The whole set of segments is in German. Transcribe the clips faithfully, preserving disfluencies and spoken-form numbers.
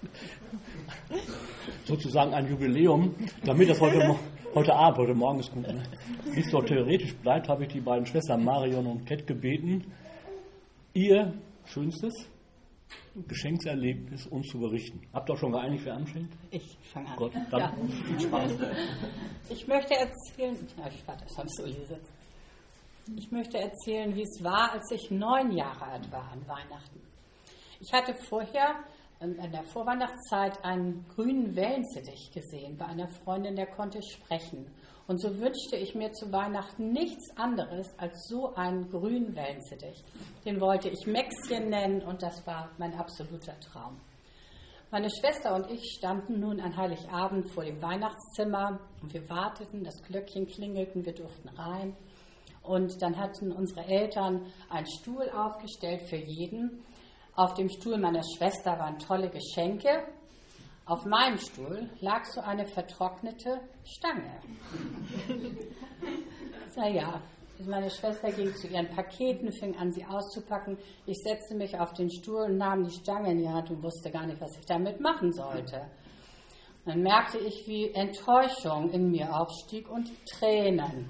sozusagen ein Jubiläum, damit das heute, heute Abend, heute Morgen ist gut, ne? Wie es so theoretisch bleibt, habe ich die beiden Schwestern Marion und Cat gebeten, ihr schönstes Geschenkserlebnis uns zu berichten. Habt ihr auch schon geeinigt, wer anfängt? Ich fange an. Gott, dann ja. viel Spaß. Ich möchte erzählen, ja, ich warte, das habe ich so gesetzt. Ich möchte erzählen, wie es war, als ich neun Jahre alt war an Weihnachten. Ich hatte vorher in der Vorweihnachtszeit einen grünen Wellensittich gesehen bei einer Freundin, der konnte sprechen. Und so wünschte ich mir zu Weihnachten nichts anderes als so einen grünen Wellensittich. Den wollte ich Mäxchen nennen und das war mein absoluter Traum. Meine Schwester und ich standen nun an Heiligabend vor dem Weihnachtszimmer und wir warteten, das Glöckchen klingelten, wir durften rein. Und dann hatten unsere Eltern einen Stuhl aufgestellt für jeden. Auf dem Stuhl meiner Schwester waren tolle Geschenke. Auf meinem Stuhl lag so eine vertrocknete Stange. Naja, meine Schwester ging zu ihren Paketen, fing an, sie auszupacken. Ich setzte mich auf den Stuhl und nahm die Stange in die Hand und wusste gar nicht, was ich damit machen sollte. Dann merkte ich, wie Enttäuschung in mir aufstieg und Tränen.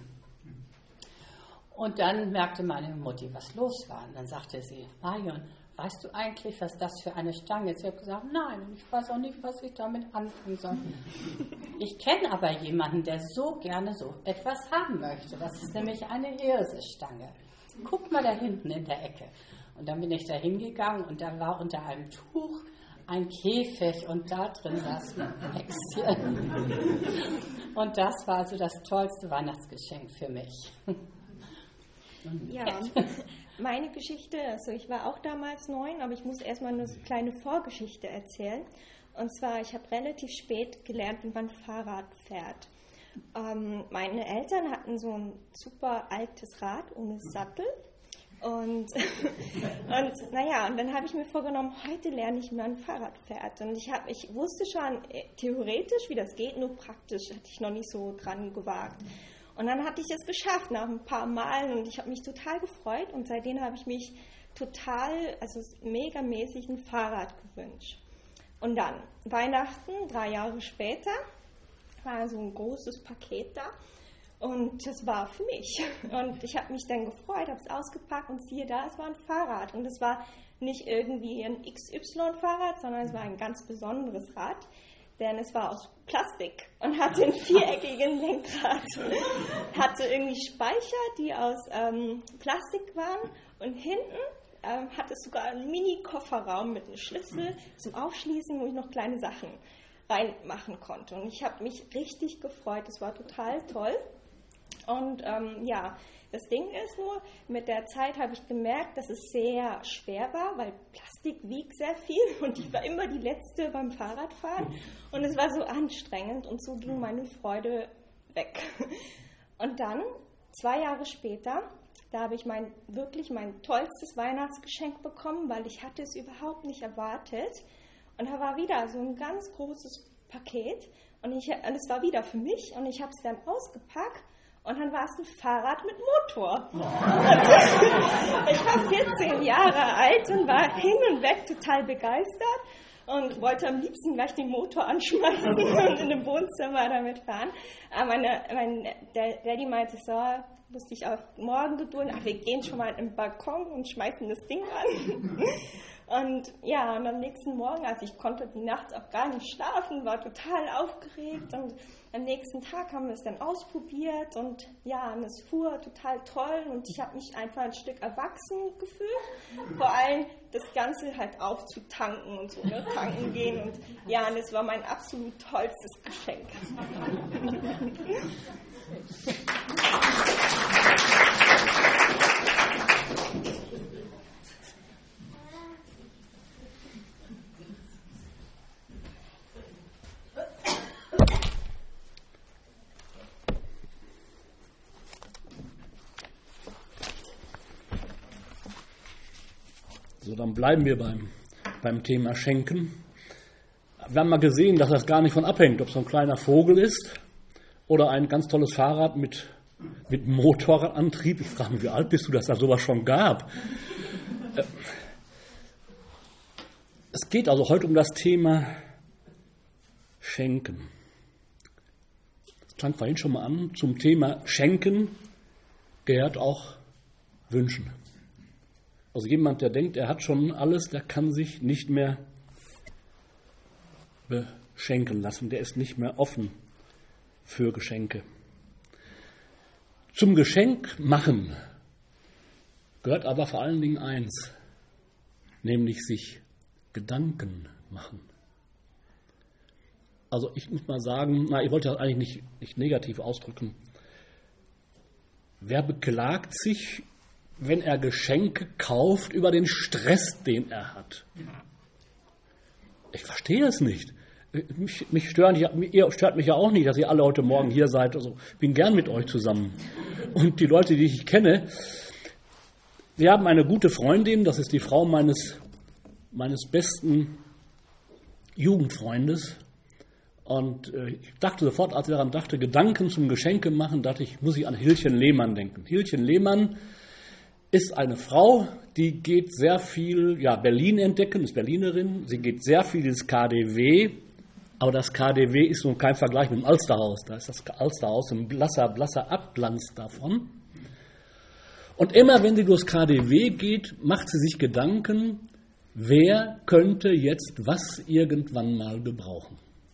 Und dann merkte meine Mutti, was los war. Und dann sagte sie, Marion, weißt du eigentlich, was das für eine Stange ist? Ich habe gesagt, nein, und ich weiß auch nicht, was ich damit anfangen soll. Ich kenne aber jemanden, der so gerne so etwas haben möchte. Das ist nämlich eine Hirsestange. Guck mal da hinten in der Ecke. Und dann bin ich da hingegangen und da war unter einem Tuch ein Käfig und da drin saß ein Äxtchen. Und das war also das tollste Weihnachtsgeschenk für mich. Ja, meine Geschichte, also ich war auch damals neun, aber ich muss erstmal eine kleine Vorgeschichte erzählen. Und zwar, ich habe relativ spät gelernt, wie man Fahrrad fährt. Ähm, meine Eltern hatten so ein super altes Rad ohne Sattel. Und, und naja, und dann habe ich mir vorgenommen, heute lerne ich, wie man Fahrrad fährt. Und ich, hab, ich wusste schon theoretisch, wie das geht, nur praktisch hatte ich noch nicht so dran gewagt. Und dann hatte ich es geschafft nach ein paar Malen und ich habe mich total gefreut und seitdem habe ich mich total, also megamäßig ein Fahrrad gewünscht. Und dann, Weihnachten, drei Jahre später, war so ein großes Paket da und das war für mich. Und ich habe mich dann gefreut, habe es ausgepackt und siehe da, es war ein Fahrrad. Und es war nicht irgendwie ein X Y-Fahrrad, sondern es war ein ganz besonderes Rad. Denn es war aus Plastik und hatte einen viereckigen Lenkrad. Hatte irgendwie Speicher, die aus ähm, Plastik waren. Und hinten ähm, hatte es sogar einen Mini-Kofferraum mit einem Schlüssel zum Aufschließen, wo ich noch kleine Sachen reinmachen konnte. Und ich habe mich richtig gefreut. Es war total toll. Und ähm, ja, das Ding ist nur, mit der Zeit habe ich gemerkt, dass es sehr schwer war, weil Plastik wiegt sehr viel und ich war immer die Letzte beim Fahrradfahren und es war so anstrengend und so ging meine Freude weg. Und dann, zwei Jahre später, da habe ich mein, wirklich mein tollstes Weihnachtsgeschenk bekommen, weil ich hatte es überhaupt nicht erwartet. Und da war wieder so ein ganz großes Paket und, ich, und es war wieder für mich und ich habe es dann ausgepackt. Und dann war es ein Fahrrad mit Motor. Und ich war vierzehn Jahre alt und war hin und weg total begeistert und wollte am liebsten gleich den Motor anschmeißen und in dem Wohnzimmer damit fahren. Aber meine, mein der Daddy meinte, so, musste ich auf morgen gedulden. Ach, wir gehen schon mal im Balkon und schmeißen das Ding an. Und ja, und am nächsten Morgen, also ich konnte die Nacht auch gar nicht schlafen, war total aufgeregt und am nächsten Tag haben wir es dann ausprobiert und ja, und es fuhr total toll und ich habe mich einfach ein Stück erwachsen gefühlt, vor allem das Ganze halt aufzutanken und so, ne, tanken gehen und ja, und es war mein absolut tollstes Geschenk. So, dann bleiben wir beim, beim Thema Schenken. Wir haben mal gesehen, dass das gar nicht von abhängt, ob es so ein kleiner Vogel ist oder ein ganz tolles Fahrrad mit, mit Motorradantrieb. Ich frage mich, wie alt bist du, dass da sowas schon gab? Es geht also heute um das Thema Schenken. Das klang vorhin schon mal an. Zum Thema Schenken gehört auch Wünschen. Also jemand, der denkt, er hat schon alles, der kann sich nicht mehr beschenken lassen. Der ist nicht mehr offen für Geschenke. Zum Geschenk machen gehört aber vor allen Dingen eins, nämlich sich Gedanken machen. Also ich muss mal sagen, na, ich wollte das eigentlich nicht, nicht negativ ausdrücken. Wer beklagt sich, wenn er Geschenke kauft, über den Stress, den er hat? Ich verstehe es nicht. Mich, mich stören, ihr stört mich ja auch nicht, dass ihr alle heute Morgen hier seid. Also ich bin gern mit euch zusammen. Und die Leute, die ich kenne, wir haben eine gute Freundin, das ist die Frau meines, meines besten Jugendfreundes. Und ich dachte sofort, als ich daran dachte, Gedanken zum Geschenke machen, dachte ich, muss ich an Hilchen Lehmann denken. Hilchen Lehmann ist eine Frau, die geht sehr viel, ja, Berlin entdecken, ist Berlinerin. Sie geht sehr viel ins K D W, aber das K D W ist nun kein Vergleich mit dem Alsterhaus. Da ist das Alsterhaus ein blasser, blasser Abglanz davon. Und immer, wenn sie durchs K D W geht, macht sie sich Gedanken, wer könnte jetzt was irgendwann mal gebrauchen.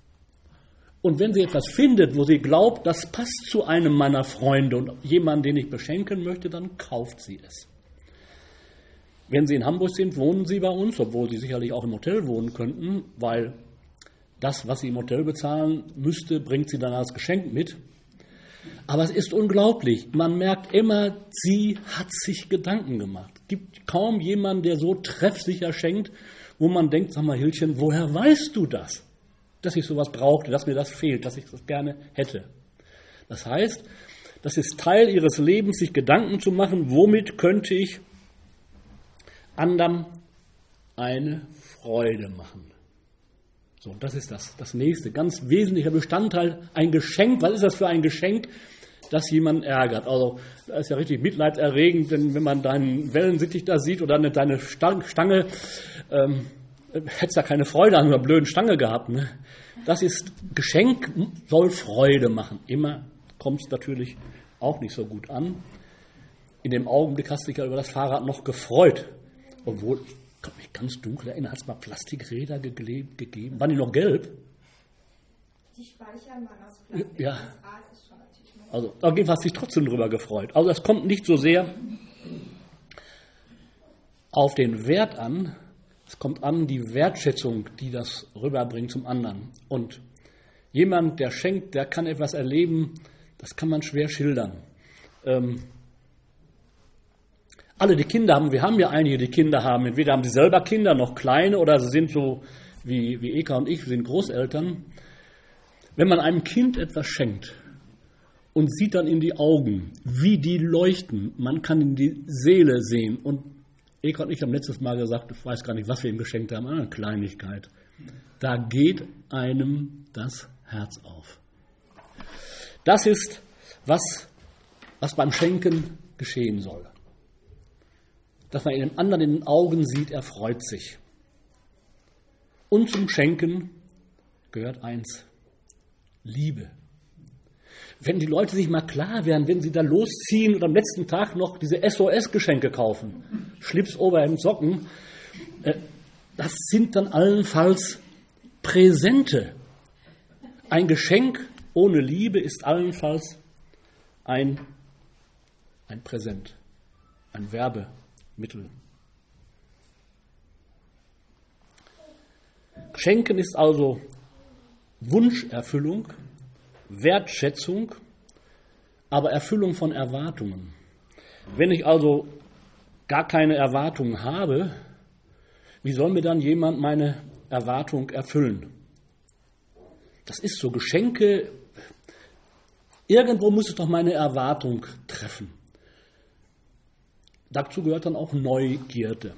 Und wenn sie etwas findet, wo sie glaubt, das passt zu einem meiner Freunde und jemanden, den ich beschenken möchte, dann kauft sie es. Wenn Sie in Hamburg sind, wohnen Sie bei uns, obwohl Sie sicherlich auch im Hotel wohnen könnten, weil das, was Sie im Hotel bezahlen müsste, bringt sie dann als Geschenk mit. Aber es ist unglaublich. Man merkt immer, sie hat sich Gedanken gemacht. Es gibt kaum jemanden, der so treffsicher schenkt, wo man denkt, sag mal, Hilchen, woher weißt du das? Dass ich sowas brauchte, dass mir das fehlt, dass ich das gerne hätte. Das heißt, das ist Teil ihres Lebens, sich Gedanken zu machen, womit könnte ich anderen eine Freude machen. So, das ist das, das nächste, ganz wesentlicher Bestandteil, ein Geschenk. Was ist das für ein Geschenk, das jemanden ärgert? Also, da ist ja richtig mitleiderregend, denn wenn man deinen Wellensittich da sieht oder deine Stange, ähm, hättest ja keine Freude an einer blöden Stange gehabt. Ne? Das ist, Geschenk soll Freude machen. Immer kommt es natürlich auch nicht so gut an. In dem Augenblick hast du dich ja über das Fahrrad noch gefreut. Obwohl, ich kann mich ganz dunkel erinnern, hat es mal Plastikräder gegeben, gegeben. Waren die noch gelb? Die speichern man aus Plastik. Ja. Also, auf jeden Fall hast du dich trotzdem drüber gefreut. Also, es kommt nicht so sehr auf den Wert an, es kommt an die Wertschätzung, die das rüberbringt zum anderen. Und jemand, der schenkt, der kann etwas erleben, das kann man schwer schildern. Ähm, alle, die Kinder haben, wir haben ja einige, die Kinder haben, entweder haben sie selber Kinder, noch kleine, oder sie sind so wie, wie Eka und ich, wir sind Großeltern. Wenn man einem Kind etwas schenkt und sieht dann in die Augen, wie die leuchten, man kann in die Seele sehen. Und Eka und ich haben letztes Mal gesagt, ich weiß gar nicht, was wir ihm geschenkt haben, eine Kleinigkeit. Da geht einem das Herz auf. Das ist, was, was beim Schenken geschehen soll. Dass man in dem anderen in den Augen sieht, er freut sich. Und zum Schenken gehört eins: Liebe. Wenn die Leute sich mal klar werden, wenn sie da losziehen und am letzten Tag noch diese S O S-Geschenke kaufen, Schlips, Oberhemd, Socken, das sind dann allenfalls Präsente. Ein Geschenk ohne Liebe ist allenfalls ein, ein Präsent, ein Werbemittel. Schenken ist also Wunscherfüllung, Wertschätzung, aber Erfüllung von Erwartungen. Wenn ich also gar keine Erwartungen habe, wie soll mir dann jemand meine Erwartung erfüllen? Das ist so, Geschenke, irgendwo muss es doch meine Erwartung treffen. Dazu gehört dann auch Neugierde.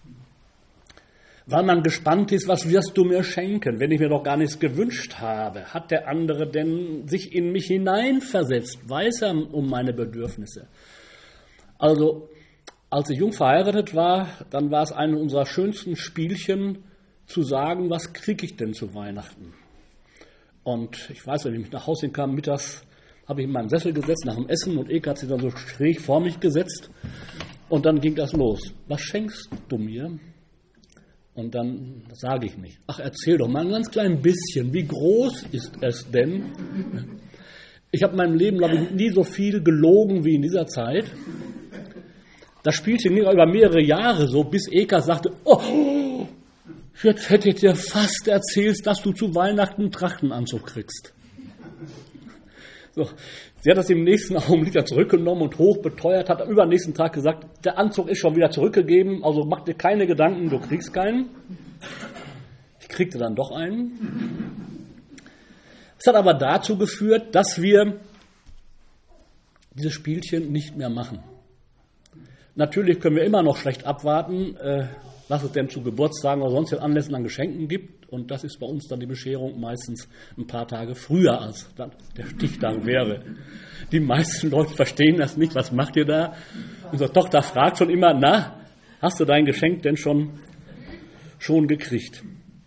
Weil man gespannt ist, was wirst du mir schenken, wenn ich mir doch gar nichts gewünscht habe? Hat der andere denn sich in mich hineinversetzt? Weiß er um meine Bedürfnisse? Also, als ich jung verheiratet war, dann war es eine unserer schönsten Spielchen, zu sagen, was kriege ich denn zu Weihnachten? Und ich weiß, wenn ich nach Hause kam, mittags habe ich in meinem Sessel gesetzt nach dem Essen und Eke hat sich dann so schräg vor mich gesetzt. Und dann ging das los. Was schenkst du mir? Und dann sage ich nicht. Ach, erzähl doch mal ein ganz klein bisschen. Wie groß ist es denn? Ich habe in meinem Leben, glaube ich, nie so viel gelogen wie in dieser Zeit. Das spielte über mehrere Jahre so, bis Eka sagte, oh, jetzt hätte ich dir fast erzählt, dass du zu Weihnachten einen Trachtenanzug kriegst. So. Sie hat das im nächsten Augenblick wieder zurückgenommen und hoch beteuert, hat am übernächsten Tag gesagt, der Anzug ist schon wieder zurückgegeben, also mach dir keine Gedanken, du kriegst keinen. Ich kriegte dann doch einen. Es hat aber dazu geführt, dass wir dieses Spielchen nicht mehr machen. Natürlich können wir immer noch schlecht abwarten, äh, was es denn zu Geburtstagen oder sonst Anlässen an Geschenken gibt. Und das ist bei uns dann die Bescherung meistens ein paar Tage früher, als der Stichtag wäre. Die meisten Leute verstehen das nicht. Was macht ihr da? Unsere Tochter fragt schon immer, na, hast du dein Geschenk denn schon, schon gekriegt?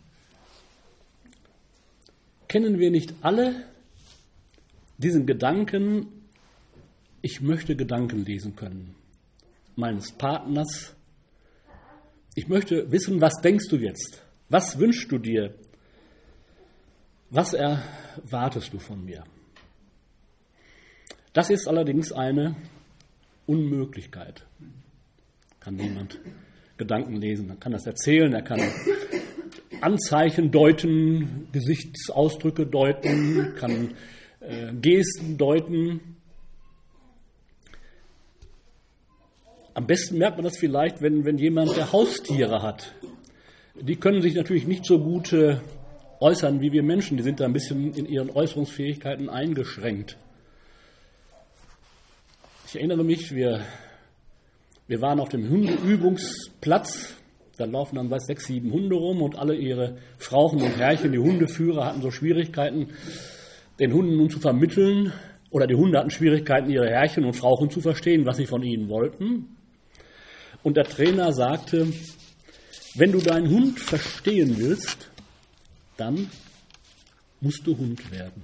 Kennen wir nicht alle diesen Gedanken, ich möchte Gedanken lesen können, meines Partners? Ich möchte wissen, was denkst du jetzt? Was wünschst du dir? Was erwartest du von mir? Das ist allerdings eine Unmöglichkeit. Kann niemand Gedanken lesen, er kann das erzählen, er kann Anzeichen deuten, Gesichtsausdrücke deuten, kann äh, Gesten deuten. Am besten merkt man das vielleicht, wenn, wenn jemand, der Haustiere hat. Die können sich natürlich nicht so gut äh, äußern wie wir Menschen. Die sind da ein bisschen in ihren Äußerungsfähigkeiten eingeschränkt. Ich erinnere mich, wir, wir waren auf dem Hundeübungsplatz. Da laufen dann weiß sechs, sieben Hunde rum und alle ihre Frauchen und Herrchen, die Hundeführer, hatten so Schwierigkeiten, den Hunden nun zu vermitteln. Oder die Hunde hatten Schwierigkeiten, ihre Herrchen und Frauchen zu verstehen, was sie von ihnen wollten. Und der Trainer sagte, wenn du deinen Hund verstehen willst, dann musst du Hund werden.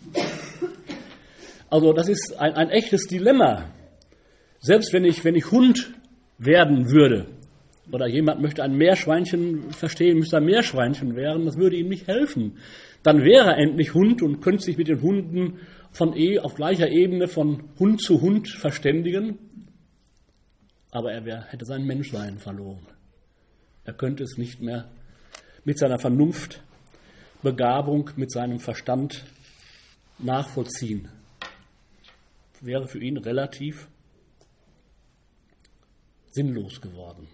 Also das ist ein, ein echtes Dilemma. Selbst wenn ich, wenn ich Hund werden würde, oder jemand möchte ein Meerschweinchen verstehen, müsste ein Meerschweinchen werden, das würde ihm nicht helfen. Dann wäre er endlich Hund und könnte sich mit den Hunden von eh auf gleicher Ebene von Hund zu Hund verständigen. Aber er wär, hätte sein Menschsein verloren. Er könnte es nicht mehr mit seiner Vernunft, Begabung, mit seinem Verstand nachvollziehen. Wäre für ihn relativ sinnlos geworden.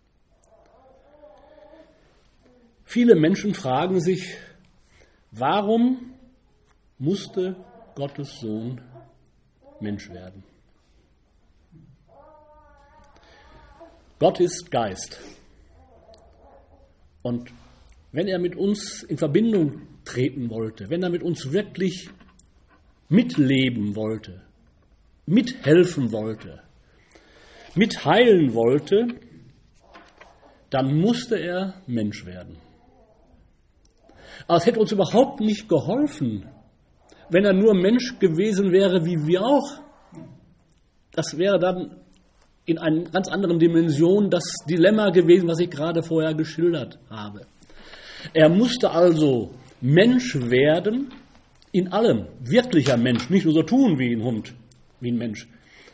Viele Menschen fragen sich, warum musste Gottes Sohn Mensch werden? Gott ist Geist. Und wenn er mit uns in Verbindung treten wollte, wenn er mit uns wirklich mitleben wollte, mithelfen wollte, mitheilen wollte, dann musste er Mensch werden. Aber es hätte uns überhaupt nicht geholfen, wenn er nur Mensch gewesen wäre wie wir auch. Das wäre dann in einer ganz anderen Dimension das Dilemma gewesen, was ich gerade vorher geschildert habe. Er musste also Mensch werden, in allem, wirklicher Mensch, nicht nur so tun wie ein Hund, wie ein Mensch.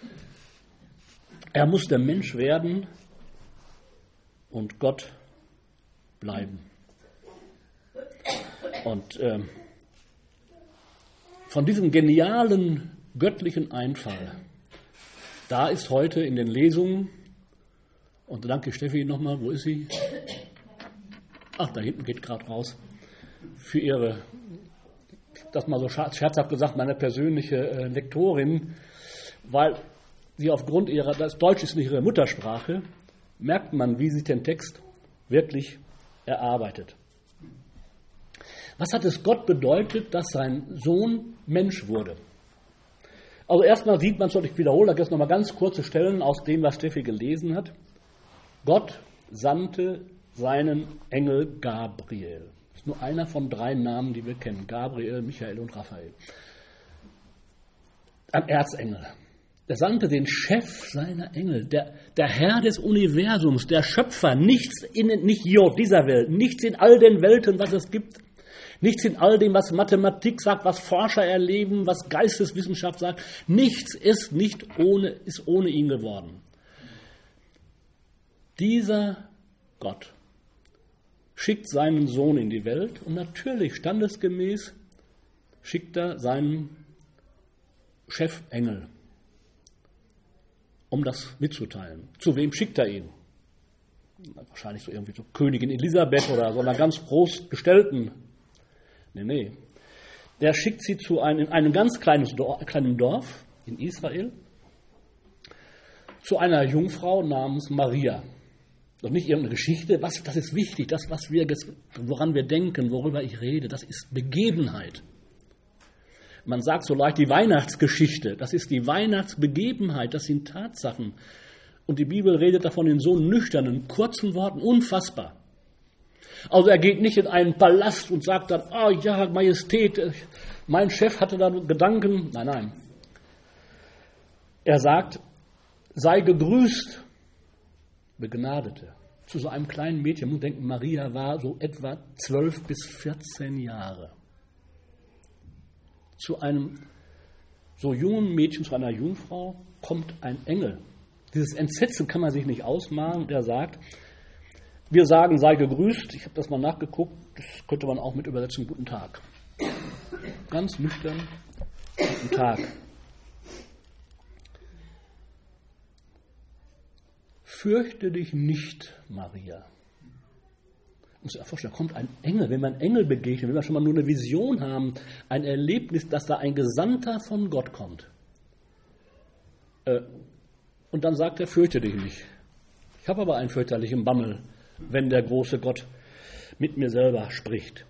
Er musste Mensch werden und Gott bleiben. Und äh, von diesem genialen göttlichen Einfall, da ist heute in den Lesungen, und danke Steffi nochmal, wo ist sie? Ach, da hinten geht gerade raus, für ihre, das mal so scherzhaft gesagt, meine persönliche äh, Lektorin, weil sie aufgrund ihrer, das Deutsch ist nicht ihre Muttersprache, merkt man, wie sie den Text wirklich erarbeitet. Was hat es Gott bedeutet, dass sein Sohn Mensch wurde? Also erstmal sieht man es, und ich wiederhole das jetzt nochmal ganz kurze Stellen aus dem, was Steffi gelesen hat. Gott sandte seinen Engel Gabriel. Das ist nur einer von drei Namen, die wir kennen. Gabriel, Michael und Raphael. Ein Erzengel. Er sandte den Chef seiner Engel, der, der Herr des Universums, der Schöpfer, nichts in nicht hier auf dieser Welt, nichts in all den Welten, was es gibt, nichts in all dem, was Mathematik sagt, was Forscher erleben, was Geisteswissenschaft sagt, nichts ist nicht ohne, ist ohne ihn geworden. Dieser Gott schickt seinen Sohn in die Welt und natürlich standesgemäß schickt er seinen Chefengel, um das mitzuteilen. Zu wem schickt er ihn? Wahrscheinlich so irgendwie so Königin Elisabeth oder so einer ganz großgestellten. Nee, nee. Der schickt sie zu einem, in einem ganz kleines Dorf, kleinen Dorf in Israel zu einer Jungfrau namens Maria. Doch nicht irgendeine Geschichte. Was, das ist wichtig. Das, was wir, woran wir denken, worüber ich rede, das ist Begebenheit. Man sagt so leicht die Weihnachtsgeschichte, das ist die Weihnachtsbegebenheit, das sind Tatsachen. Und die Bibel redet davon in so nüchternen, kurzen Worten, unfassbar. Also er geht nicht in einen Palast und sagt dann, oh ja, Majestät, mein Chef hatte da Gedanken. Nein, nein. Er sagt, sei gegrüßt, Begnadete. Zu so einem kleinen Mädchen, man muss denken, Maria war so etwa zwölf bis vierzehn Jahre. Zu einem so jungen Mädchen, zu einer Jungfrau, kommt ein Engel. Dieses Entsetzen kann man sich nicht ausmalen. Der sagt, wir sagen, sei gegrüßt. Ich habe das mal nachgeguckt. Das könnte man auch mit übersetzen, guten Tag. Ganz nüchtern, guten Tag. Fürchte dich nicht, Maria. Muss ich mir vorstellen, da kommt ein Engel, wenn wir einen Engel begegnen, wenn wir schon mal nur eine Vision haben, ein Erlebnis, dass da ein Gesandter von Gott kommt. Und dann sagt er, fürchte dich nicht. Ich habe aber einen fürchterlichen Bammel, wenn der große Gott mit mir selber spricht.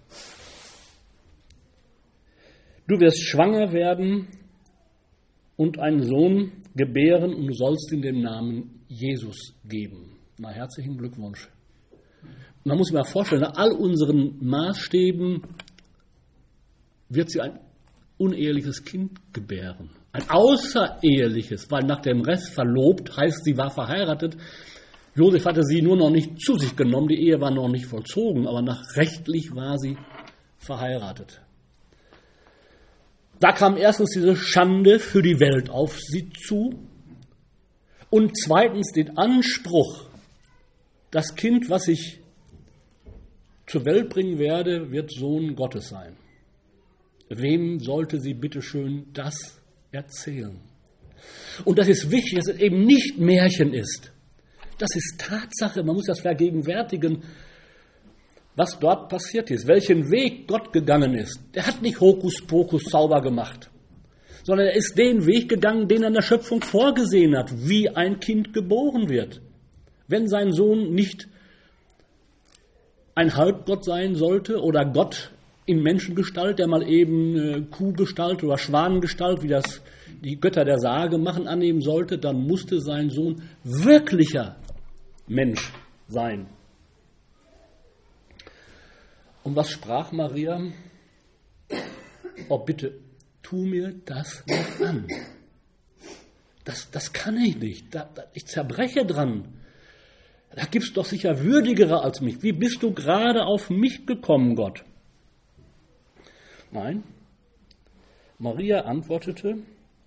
Du wirst schwanger werden und einen Sohn gebären und du sollst ihm den Namen Jesus geben. Na, herzlichen Glückwunsch. Man muss sich mal vorstellen, nach all unseren Maßstäben wird sie ein uneheliches Kind gebären. Ein außereheliches, weil nach dem Rest verlobt heißt, sie war verheiratet. Josef hatte sie nur noch nicht zu sich genommen, die Ehe war noch nicht vollzogen, aber nach rechtlich war sie verheiratet. Da kam erstens diese Schande für die Welt auf sie zu und zweitens den Anspruch, das Kind, was ich zur Welt bringen werde, wird Sohn Gottes sein. Wem sollte sie bitteschön das erzählen? Und das ist wichtig, dass es eben nicht Märchen ist. Das ist Tatsache, man muss das vergegenwärtigen, was dort passiert ist, welchen Weg Gott gegangen ist. Er hat nicht Hokuspokus-Zauber gemacht, sondern er ist den Weg gegangen, den er in der Schöpfung vorgesehen hat, wie ein Kind geboren wird. Wenn sein Sohn nicht ein Halbgott sein sollte oder Gott in Menschengestalt, der mal eben äh, Kuhgestalt oder Schwanengestalt, wie das die Götter der Sage machen, annehmen sollte, dann musste sein Sohn wirklicher Mensch sein. Und was sprach Maria? Oh bitte, tu mir das nicht an. Das, das kann ich nicht. Da, da, ich zerbreche dran. Da gibt es doch sicher Würdigere als mich. Wie bist du gerade auf mich gekommen, Gott? Nein. Maria antwortete,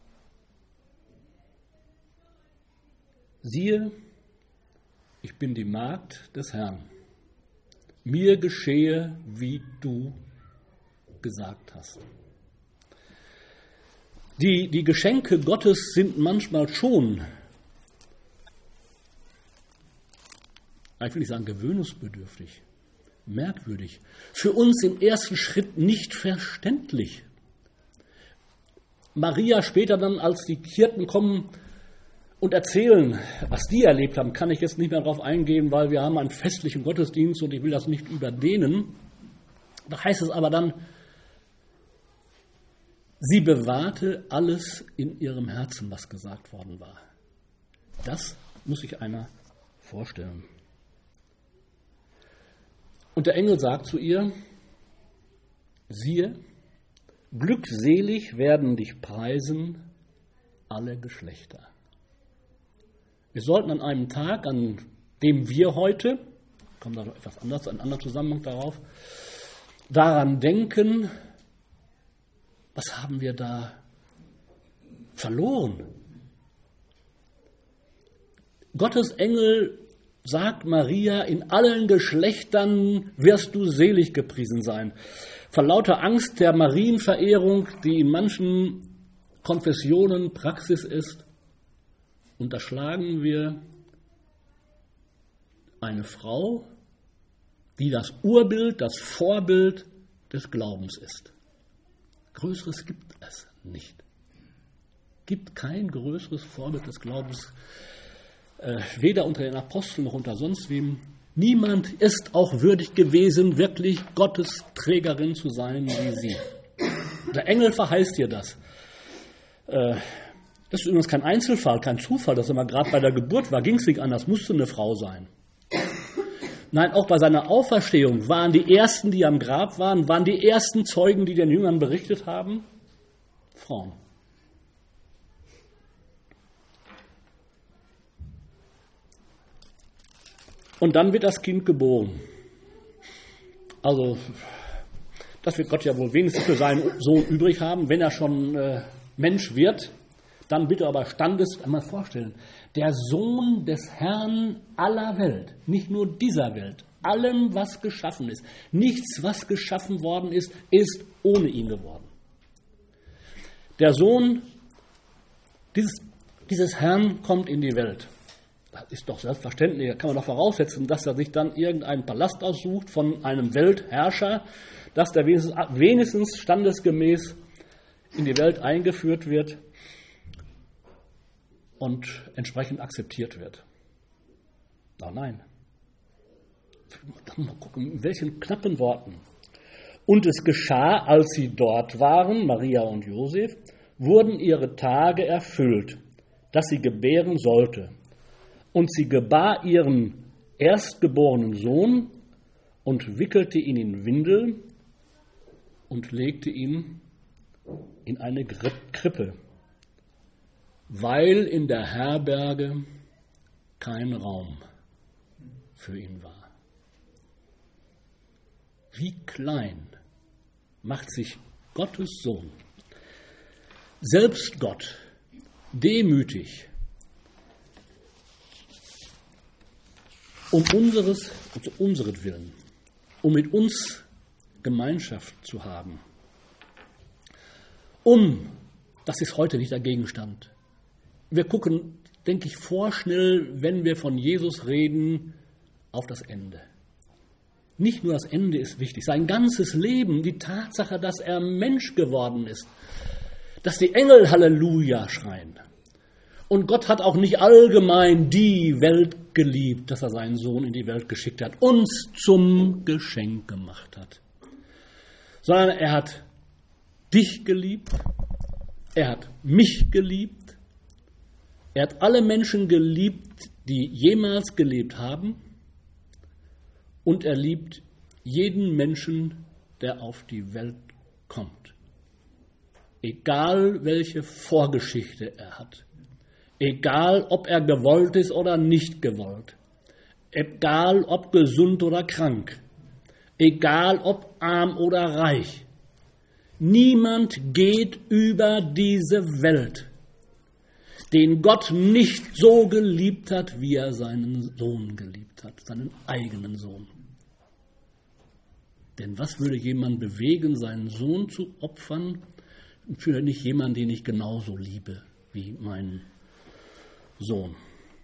siehe, ich bin die Magd des Herrn. Mir geschehe, wie du gesagt hast. Die, die Geschenke Gottes sind manchmal schon, ich will nicht sagen gewöhnungsbedürftig, merkwürdig, für uns im ersten Schritt nicht verständlich. Maria später dann, als die Hirten kommen und erzählen, was die erlebt haben, kann ich jetzt nicht mehr darauf eingehen, weil wir haben einen festlichen Gottesdienst und ich will das nicht überdehnen. Da heißt es aber dann, sie bewahrte alles in ihrem Herzen, was gesagt worden war. Das muss sich einer vorstellen. Und der Engel sagt zu ihr, siehe, glückselig werden dich preisen alle Geschlechter. Wir sollten an einem Tag, an dem wir heute, kommt da noch etwas anders, ein anderer Zusammenhang darauf, daran denken, was haben wir da verloren? Gottes Engel sagt Maria, in allen Geschlechtern wirst du selig gepriesen sein. Vor lauter Angst der Marienverehrung, die in manchen Konfessionen Praxis ist, unterschlagen wir eine Frau, die das Urbild, das Vorbild des Glaubens ist. Größeres gibt es nicht. Gibt kein größeres Vorbild des Glaubens, äh, weder unter den Aposteln noch unter sonst wem. Niemand ist auch würdig gewesen, wirklich Gottes Trägerin zu sein wie sie. Der Engel verheißt dir das. Äh, das ist übrigens kein Einzelfall, kein Zufall, dass er mal gerade bei der Geburt war, ging es nicht anders, musste eine Frau sein. Nein, auch bei seiner Auferstehung waren die Ersten, die am Grab waren, waren die ersten Zeugen, die den Jüngern berichtet haben, Frauen. Und dann wird das Kind geboren. Also, das wird Gott ja wohl wenigstens für seinen Sohn übrig haben, wenn er schon äh, Mensch wird. Dann bitte aber Standes, einmal vorstellen, der Sohn des Herrn aller Welt, nicht nur dieser Welt, allem, was geschaffen ist. Nichts, was geschaffen worden ist, ist ohne ihn geworden. Der Sohn dieses, dieses Herrn kommt in die Welt. Das ist doch selbstverständlich, da kann man doch voraussetzen, dass er sich dann irgendeinen Palast aussucht von einem Weltherrscher, dass der wenigstens, wenigstens standesgemäß in die Welt eingeführt wird und entsprechend akzeptiert wird. Oh nein. Mal gucken, in welchen knappen Worten. Und es geschah, als sie dort waren, Maria und Josef, wurden ihre Tage erfüllt, dass sie gebären sollte. Und sie gebar ihren erstgeborenen Sohn und wickelte ihn in Windel und legte ihn in eine Krippe, weil in der Herberge kein Raum für ihn war. Wie klein macht sich Gottes Sohn, selbst Gott, demütig, um unseres, um unseretwillen, um mit uns Gemeinschaft zu haben. Um, das ist heute nicht der Gegenstand. Wir gucken, denke ich, vorschnell, wenn wir von Jesus reden, auf das Ende. Nicht nur das Ende ist wichtig, sein ganzes Leben, die Tatsache, dass er Mensch geworden ist, dass die Engel Halleluja schreien. Und Gott hat auch nicht allgemein die Welt geliebt, dass er seinen Sohn in die Welt geschickt hat, uns zum Geschenk gemacht hat. Sondern er hat dich geliebt, er hat mich geliebt, er hat alle Menschen geliebt, die jemals gelebt haben, und er liebt jeden Menschen, der auf die Welt kommt. Egal welche Vorgeschichte er hat. Egal, ob er gewollt ist oder nicht gewollt. Egal, ob gesund oder krank. Egal, ob arm oder reich. Niemand geht über diese Welt, den Gott nicht so geliebt hat, wie er seinen Sohn geliebt hat, seinen eigenen Sohn. Denn was würde jemand bewegen, seinen Sohn zu opfern, für nicht jemanden, den ich genauso liebe wie meinen Sohn?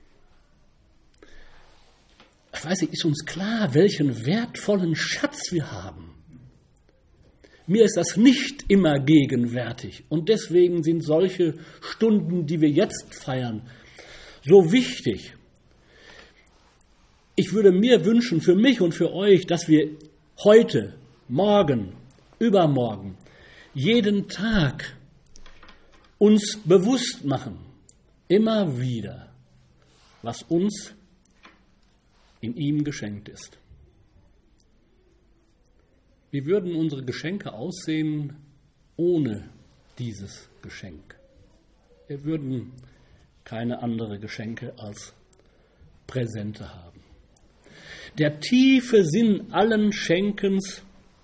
Ich weiß nicht, ist uns klar, welchen wertvollen Schatz wir haben? Mir ist das nicht immer gegenwärtig und deswegen sind solche Stunden, die wir jetzt feiern, so wichtig. Ich würde mir wünschen, für mich und für euch, dass wir heute, morgen, übermorgen, jeden Tag uns bewusst machen, immer wieder, was uns in ihm geschenkt ist. Wie würden unsere Geschenke aussehen ohne dieses Geschenk? Wir würden keine andere Geschenke als Präsente haben. Der tiefe Sinn allen Schenkens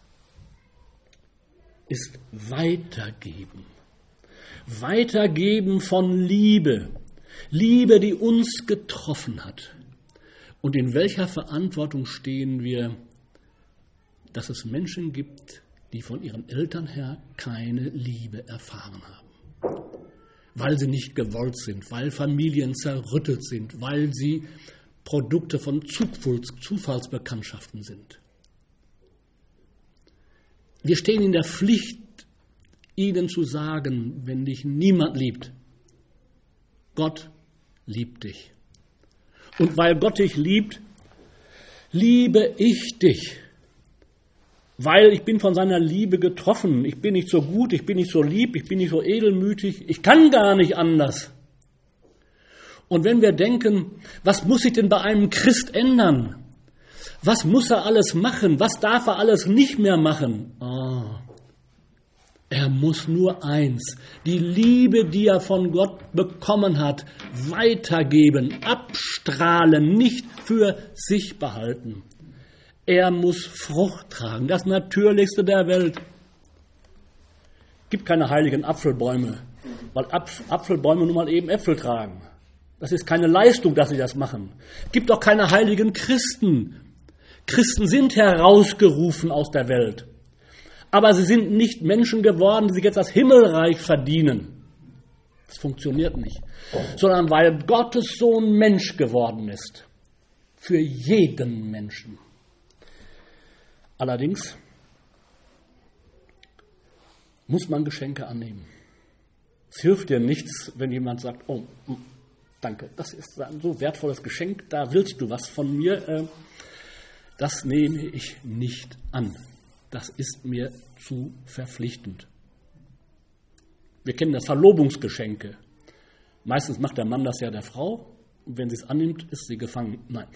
ist Weitergeben. Weitergeben von Liebe. Liebe, die uns getroffen hat. Und in welcher Verantwortung stehen wir, dass es Menschen gibt, die von ihren Eltern her keine Liebe erfahren haben. Weil sie nicht gewollt sind, weil Familien zerrüttet sind, weil sie Produkte von Zufallsbekanntschaften sind. Wir stehen in der Pflicht, ihnen zu sagen, wenn dich niemand liebt, Gott liebt dich. Und weil Gott dich liebt, liebe ich dich. Weil ich bin von seiner Liebe getroffen. Ich bin nicht so gut, ich bin nicht so lieb, ich bin nicht so edelmütig. Ich kann gar nicht anders. Und wenn wir denken, was muss sich denn bei einem Christ ändern? Was muss er alles machen? Was darf er alles nicht mehr machen? Oh. Er muss nur eins, die Liebe, die er von Gott bekommen hat, weitergeben, abstrahlen, nicht für sich behalten. Er muss Frucht tragen, das Natürlichste der Welt. Es gibt keine heiligen Apfelbäume, weil Apfelbäume nun mal eben Äpfel tragen. Das ist keine Leistung, dass sie das machen. Es gibt auch keine heiligen Christen. Christen sind herausgerufen aus der Welt. Aber sie sind nicht Menschen geworden, die sich jetzt das Himmelreich verdienen. Das funktioniert nicht. Sondern weil Gottes Sohn Mensch geworden ist. Für jeden Menschen. Allerdings muss man Geschenke annehmen. Es hilft dir nichts, wenn jemand sagt, oh, danke, das ist ein so wertvolles Geschenk, da willst du was von mir. Das nehme ich nicht an. Das ist mir zu verpflichtend. Wir kennen das Verlobungsgeschenke. Meistens macht der Mann das ja der Frau. Und wenn sie es annimmt, ist sie gefangen. Nein.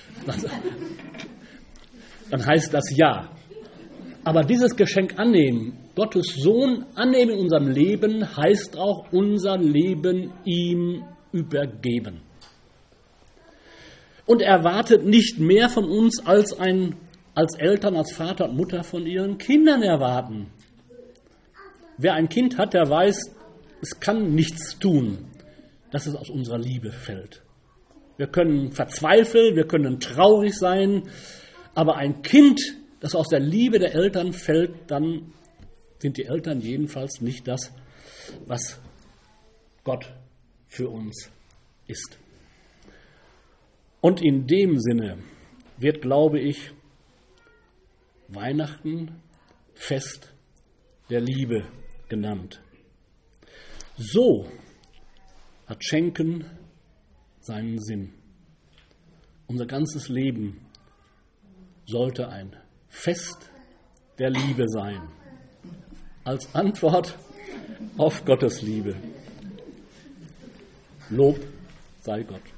Dann heißt das ja. Aber dieses Geschenk annehmen, Gottes Sohn annehmen in unserem Leben, heißt auch unser Leben ihm übergeben. Und er erwartet nicht mehr von uns als ein als Eltern, als Vater und Mutter von ihren Kindern erwarten. Wer ein Kind hat, der weiß, es kann nichts tun, dass es aus unserer Liebe fällt. Wir können verzweifeln, wir können traurig sein, aber ein Kind, das aus der Liebe der Eltern fällt, dann sind die Eltern jedenfalls nicht das, was Gott für uns ist. Und in dem Sinne wird, glaube ich, Weihnachten Fest der Liebe genannt. So hat Schenken seinen Sinn. Unser ganzes Leben sollte ein Fest der Liebe sein, als Antwort auf Gottes Liebe. Lob sei Gott.